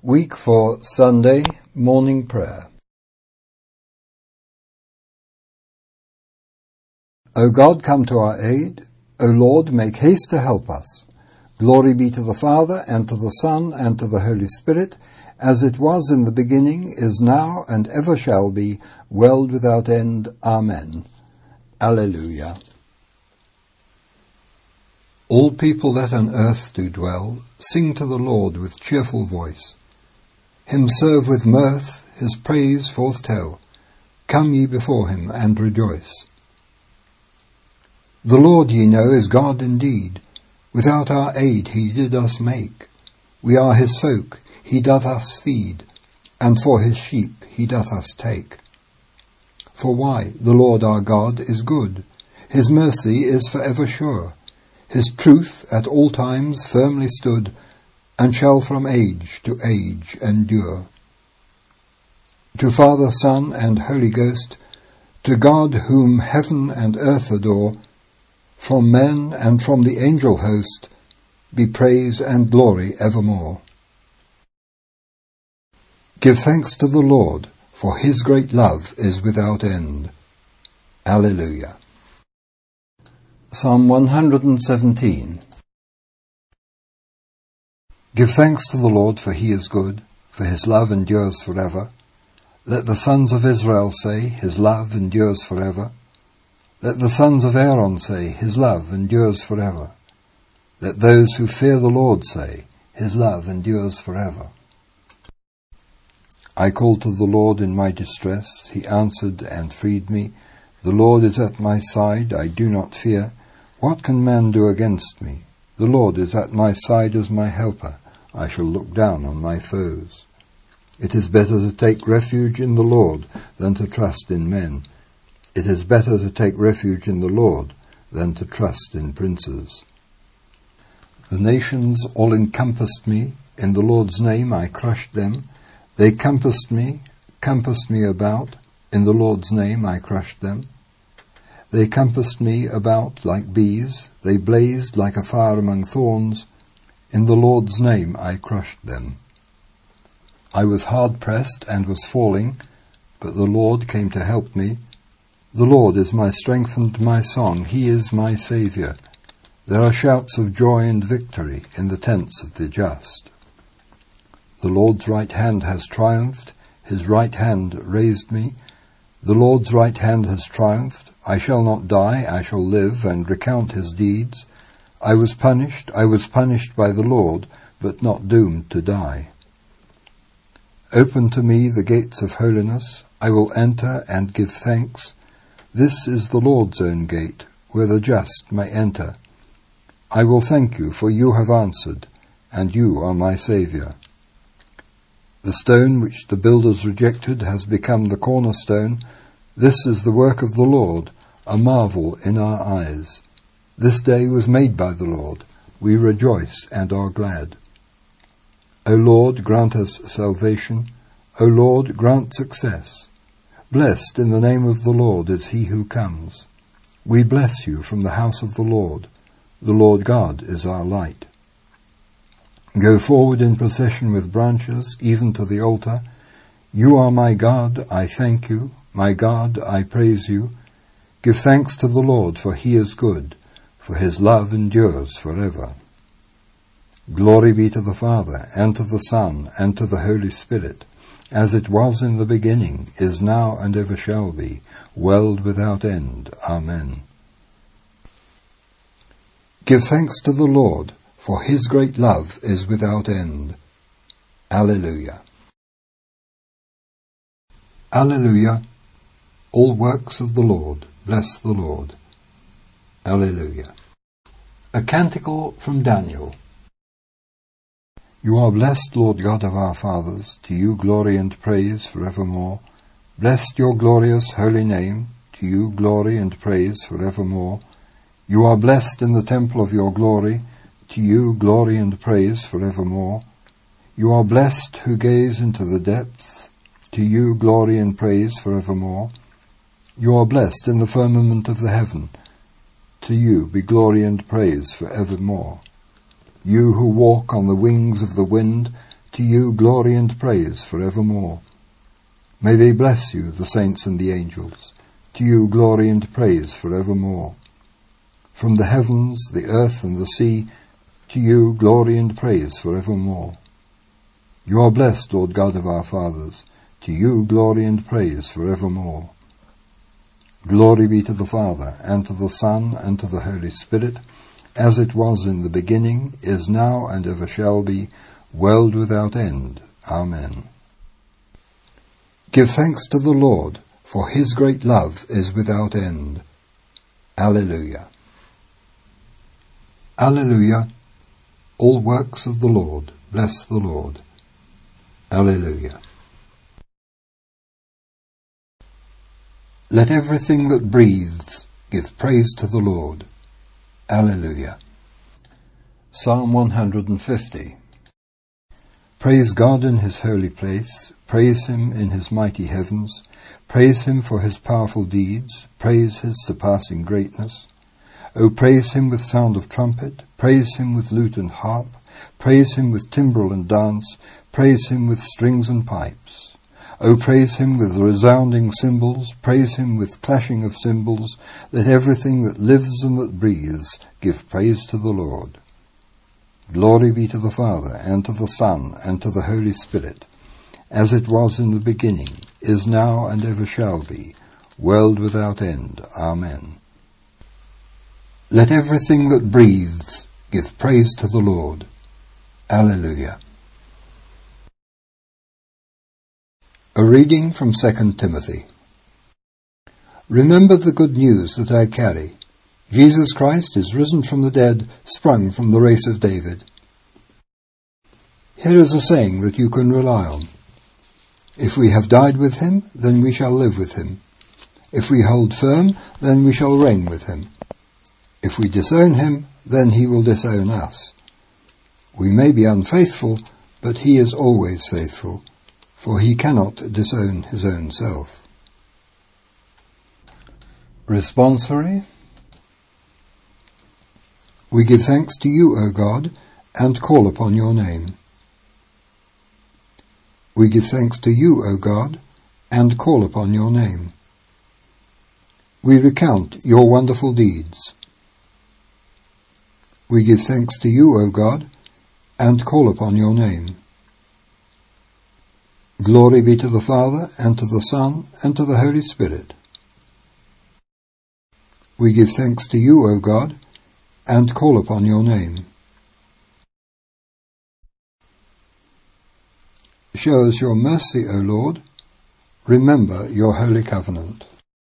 Week 4, Sunday, Morning Prayer. O God, come to our aid. O Lord, make haste to help us. Glory be to the Father, and to the Son, and to the Holy Spirit, as it was in the beginning, is now, and ever shall be, world without end. Amen. Alleluia. All people that on earth do dwell, sing to the Lord with cheerful voice. Him serve with mirth, his praise forth tell. Come ye before him, and rejoice. The Lord, ye know, is God indeed. Without our aid he did us make. We are his folk, he doth us feed, and for his sheep he doth us take. For why? The Lord our God is good. His mercy is for ever sure. His truth at all times firmly stood, and shall from age to age endure. To Father, Son, and Holy Ghost, to God whom heaven and earth adore, from men and from the angel host, be praise and glory evermore. Give thanks to the Lord, for his great love is without end. Alleluia. Psalm 117. Give thanks to the Lord, for he is good, for his love endures forever. Let the sons of Israel say, his love endures forever. Let the sons of Aaron say, his love endures forever. Let those who fear the Lord say, his love endures forever. I called to the Lord in my distress. He answered and freed me. The Lord is at my side. I do not fear. What can man do against me? The Lord is at my side as my helper. I shall look down on my foes. It is better to take refuge in the Lord than to trust in men. It is better to take refuge in the Lord than to trust in princes. The nations all encompassed me. In the Lord's name I crushed them. They compassed me about. In the Lord's name I crushed them. They compassed me about like bees. They blazed like a fire among thorns. In the Lord's name I crushed them. I was hard pressed and was falling, but the Lord came to help me. The Lord is my strength and my song. He is my Saviour. There are shouts of joy and victory in the tents of the just. The Lord's right hand has triumphed. His right hand raised me. The Lord's right hand has triumphed. I shall not die. I shall live and recount his deeds. I was punished by the Lord, but not doomed to die. Open to me the gates of holiness. I will enter and give thanks. This is the Lord's own gate, where the just may enter. I will thank you, for you have answered, and you are my Saviour. The stone which the builders rejected has become the cornerstone. This is the work of the Lord, a marvel in our eyes. This day was made by the Lord. We rejoice and are glad. O Lord, grant us salvation. O Lord, grant success. Blessed in the name of the Lord is he who comes. We bless you from the house of the Lord. The Lord God is our light. Go forward in procession with branches, even to the altar. You are my God, I thank you. My God, I praise you. Give thanks to the Lord, for he is good, for his love endures forever. Glory be to the Father, and to the Son, and to the Holy Spirit, as it was in the beginning, is now, and ever shall be, world without end. Amen. Give thanks to the Lord, for his great love is without end. Alleluia. Alleluia. All works of the Lord, bless the Lord. Alleluia. A canticle from Daniel. You are blessed, Lord God of our fathers. To you glory and praise forevermore. Blessed your glorious holy name. To you glory and praise forevermore. You are blessed in the temple of your glory. To you glory and praise forevermore. You are blessed who gaze into the depths. To you glory and praise forevermore. You are blessed in the firmament of the heaven. To you be glory and praise for evermore. You who walk on the wings of the wind, To you glory and praise for evermore. May they bless you, the saints and the angels. To you glory and praise for evermore. From the heavens, the earth and the sea, to you glory and praise for evermore. You are blessed, Lord God of our fathers. To you glory and praise for evermore. Glory be to the Father, and to the Son, and to the Holy Spirit, as it was in the beginning, is now, and ever shall be, world without end. Amen. Give thanks to the Lord, for his great love is without end. Alleluia. Alleluia. All works of the Lord, bless the Lord. Alleluia. Let everything that breathes give praise to the Lord. Alleluia. Psalm 150. Praise God in his holy place, praise him in his mighty heavens, praise him for his powerful deeds, praise his surpassing greatness. O praise him with sound of trumpet, praise him with lute and harp, praise him with timbrel and dance, praise him with strings and pipes. O praise him with resounding cymbals, praise him with clashing of cymbals. Let everything that lives and that breathes give praise to the Lord. Glory be to the Father, and to the Son, and to the Holy Spirit, as it was in the beginning, is now, and ever shall be, world without end. Amen. Let everything that breathes give praise to the Lord. Alleluia. A reading from 2 Timothy. Remember the good news that I carry. Jesus Christ is risen from the dead, sprung from the race of David. Here is a saying that you can rely on. If we have died with him, then we shall live with him. If we hold firm, then we shall reign with him. If we disown him, then he will disown us. We may be unfaithful, but he is always faithful, for he cannot disown his own self. Responsory. We give thanks to you, O God, and call upon your name. We give thanks to you, O God, and call upon your name. We recount your wonderful deeds. We give thanks to you, O God, and call upon your name. Glory be to the Father, and to the Son, and to the Holy Spirit. We give thanks to you, O God, and call upon your name. Show us your mercy, O Lord. Remember your holy covenant.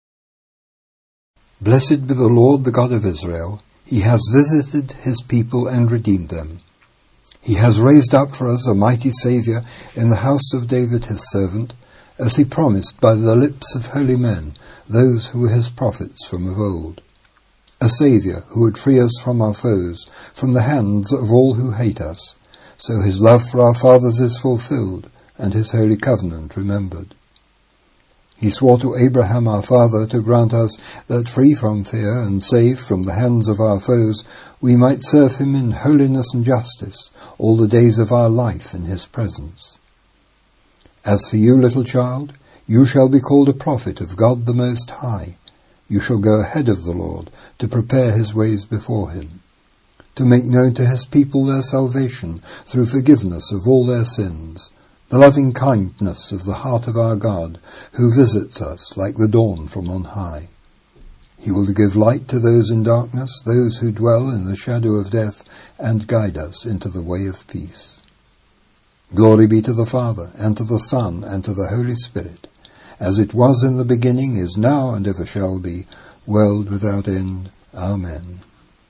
Blessed be the Lord, the God of Israel. He has visited his people and redeemed them. He has raised up for us a mighty Saviour in the house of David his servant, as he promised by the lips of holy men, those who were his prophets from of old. A Saviour who would free us from our foes, from the hands of all who hate us. So his love for our fathers is fulfilled, and his holy covenant remembered. He swore to Abraham our father to grant us that, free from fear and safe from the hands of our foes, we might serve him in holiness and justice all the days of our life in his presence. As for you, little child, you shall be called a prophet of God the Most High. You shall go ahead of the Lord to prepare his ways before him, to make known to his people their salvation through forgiveness of all their sins, the loving kindness of the heart of our God, who visits us like the dawn from on high. He will give light to those in darkness, those who dwell in the shadow of death, and guide us into the way of peace. Glory be to the Father, and to the Son, and to the Holy Spirit, as it was in the beginning, is now, and ever shall be, world without end. Amen.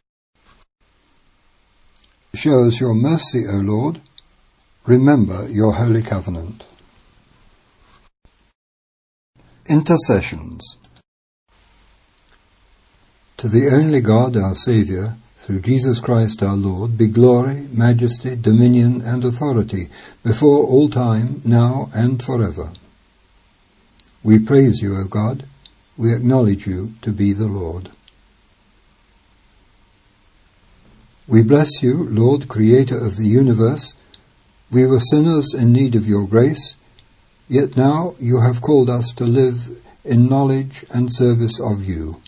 Show us your mercy, O Lord. Remember your holy covenant. Intercessions. To the only God, our Saviour, through Jesus Christ our Lord, be glory, majesty, dominion, and authority before all time, now and forever. We praise you, O God. We acknowledge you to be the Lord. We bless you, Lord, Creator of the universe, We were sinners in need of your grace, yet now you have called us to live in knowledge and service of you.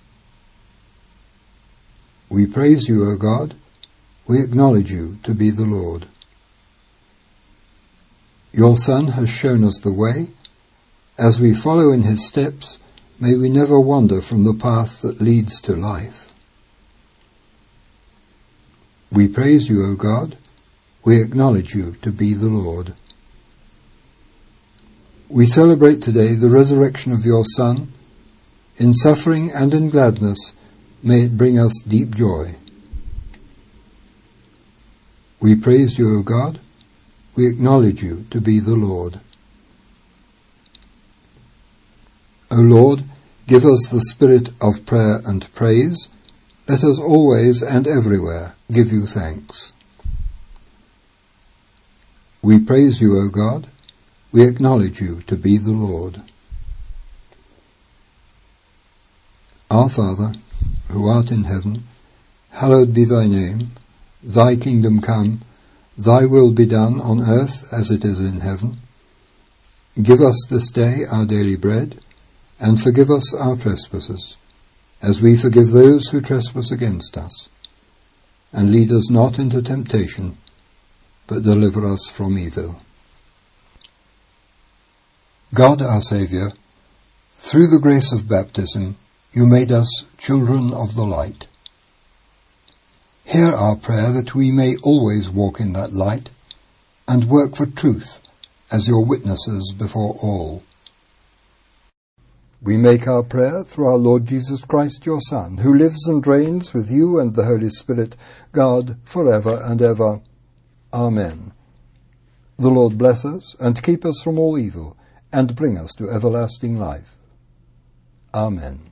We praise you, O God. We acknowledge you to be the Lord. Your Son has shown us the way. As we follow in his steps, may we never wander from the path that leads to life. We praise you, O God. We acknowledge you to be the Lord. We celebrate today the resurrection of your Son. In suffering and in gladness, may it bring us deep joy. We praise you, O God. We acknowledge you to be the Lord. O Lord, give us the spirit of prayer and praise. Let us always and everywhere give you thanks. We praise you, O God. We acknowledge you to be the Lord. Our Father, who art in heaven, hallowed be thy name. Thy kingdom come, thy will be done on earth as it is in heaven. Give us this day our daily bread, and forgive us our trespasses, as we forgive those who trespass against us. And lead us not into temptation, but deliver us from evil. God, our Saviour, through the grace of baptism, you made us children of the light. Hear our prayer that we may always walk in that light and work for truth as your witnesses before all. We make our prayer through our Lord Jesus Christ, your Son, who lives and reigns with you and the Holy Spirit, God, forever and ever. Amen. The Lord bless us and keep us from all evil, and bring us to everlasting life. Amen.